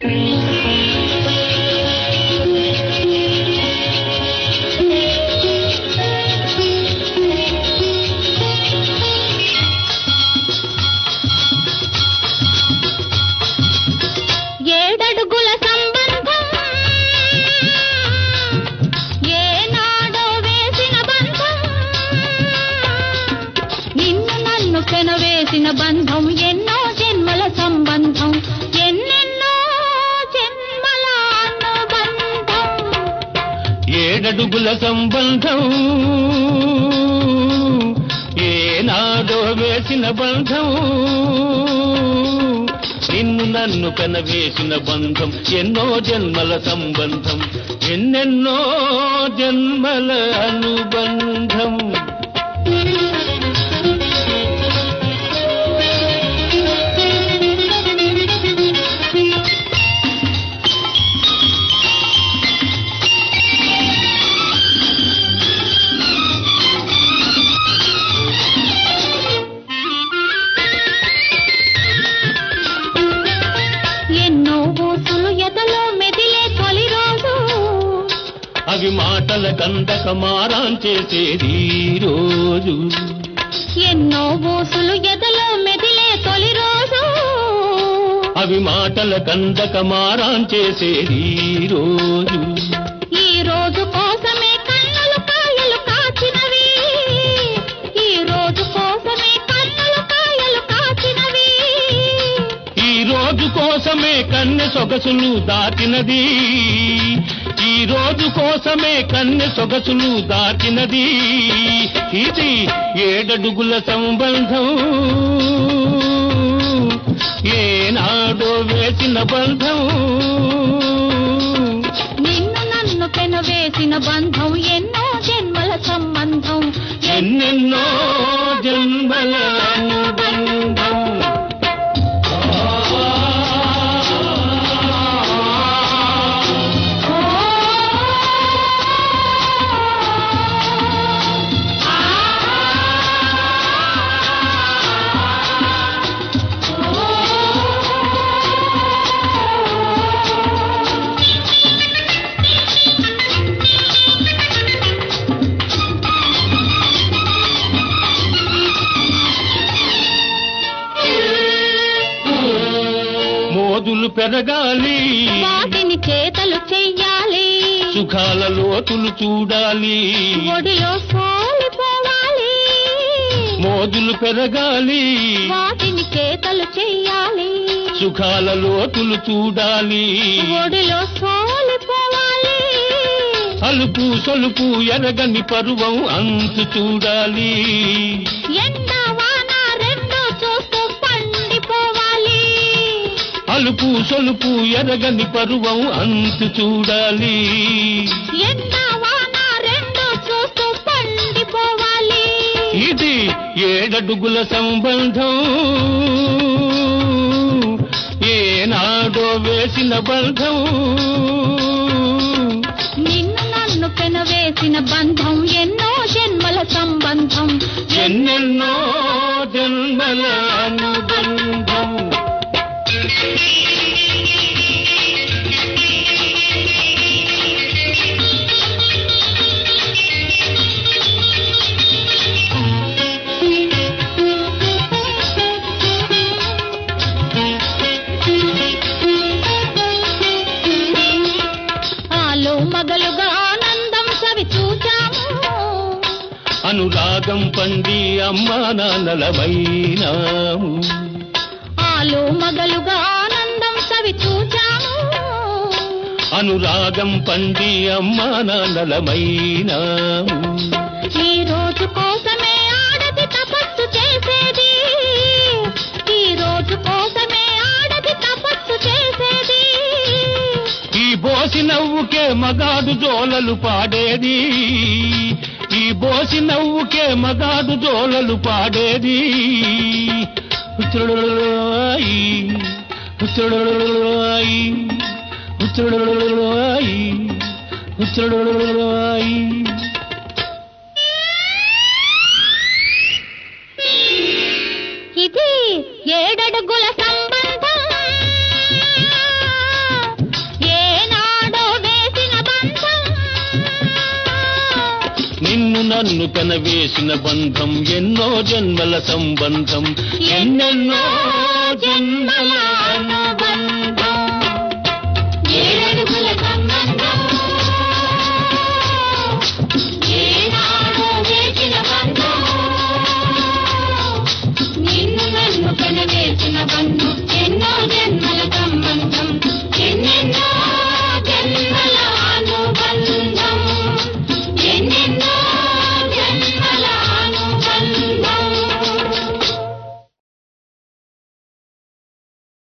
బంధం ఎన్నో జన్మల సంబంధం ఎన్నెన్నో జన్మల అనుబంధం ఏడడుగుల సంబంధం ఏనాడో వేసిన బంధం నిన్ను నన్ను కనవేసిన బంధం ఎన్నో జన్మల సంబంధం ఎన్నెన్నో జన్మల అనుబంధం అవి మాటల కందక మారాం చేసేది రోజు ఎన్నో ఊసులు ఎదలో మెదిలే తొలి రోజు అవి మాటల కందక మారాం చేసేది రోజు ఈ రోజు కోసమే కన్నులు కాయలు కాచినవి ఈ రోజు కోసమే కన్నులు కాయలు కాచినవి ఈ రోజు కోసమే కన్నె సొగసులు దాటినది ఈ రోజు కోసమే కన్నె సొగసులు దాటినది ఇది ఏడడుగుల సంబంధం ఏనాడో వేసిన బంధం నిన్ను నన్ను పెనవేసిన బంధం ఎన్నో జన్మల సంబంధం ఎన్నెన్నో జన్మల అనుబంధం మోదులు పెరగాలి వాటిని చేతలు చెయ్యాలి సుఖాల లోతులు చూడాలి ఒడిలో సోలిపోవాలి మోదులు పెరగాలి వాటిని చేతలు చెయ్యాలి సుఖాల లోతులు చూడాలి ఒడిలో సోలిపోవాలి అలుపు సొలుపు ఎరగని పరువం అంతు చూడాలి అలుపు సొలుపు ఎరగని పరువం అంతు చూడాలి ఇది ఏడడుగుల సంబంధం ఏనాడో వేసిన బంధం నిన్ను నన్ను పెనవేసిన బంధం ఎన్నో జన్మల సంబంధం ఎన్నెన్నో జన్మల అనుబంధం మగలుగా ఆనందం సవి చూచాము అనురాగం పండి అమ్మా నాన్నలమైనాము ఆలో మగలుగా ఆనందం సవి చూచాము అనురాగం పండి అమ్మా నాన్నలమైనాము ఈ రోజు కోసమే ఆడది తపస్సు చేసేది ఈ రోజు కోసమే ఆడది తపస్సు చేసేది ఈ బోసి నవ్వుకే మగాడు జోలలు పాడేది ఈ బోసి నవ్వుకే మగాడు జోలలు పాడేది ఉచ్చుడుడుడుడుడుయి ఉచ్చుడుడుడుడుడుయి ఉచ్చుడుడుడుడుడుయి ఉచ్చుడుడుడుడుడుయి ఇది ఏడడుగుల సంబంధం నన్ను కనవేసిన బంధం ఎన్నో జన్మల సంబంధం ఎన్నెన్నో జన్మల